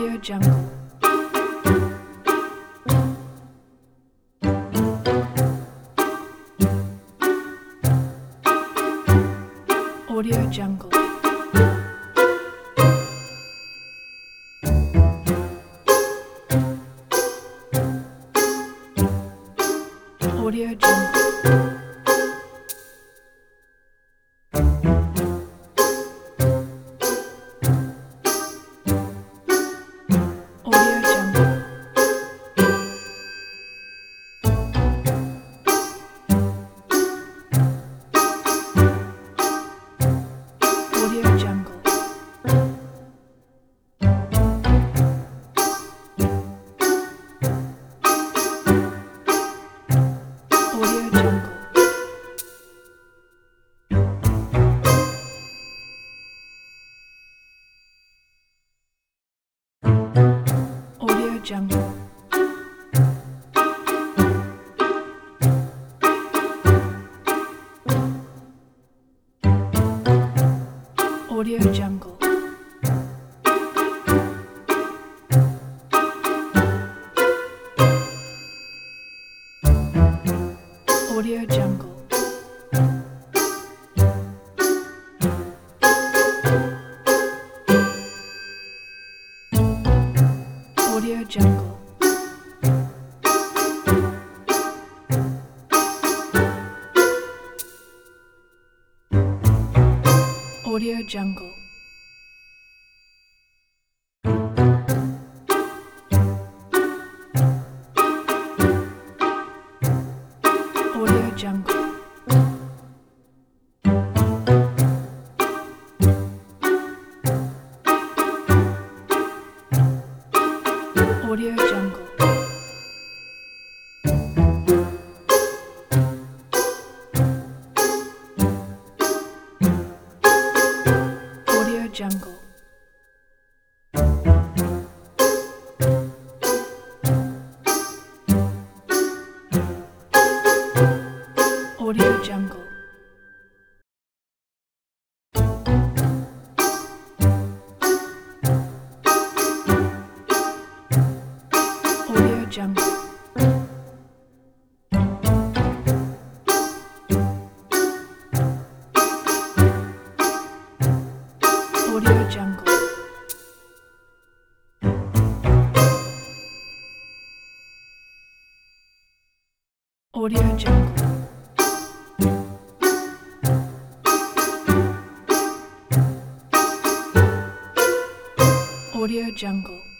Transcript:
Audio Jungle. Audio Jungle. Audio Jungle. Audio Jungle. Audio Jungle. Audio Jungle. Audio Jungle. Audio Jungle. Audio Jungle. Audio Jungle. Audio Jungle. Audio Jungle. Audio Jungle. Audio Jungle. Audio Jungle. Audio Jungle. Audio Jungle. Audio Jungle.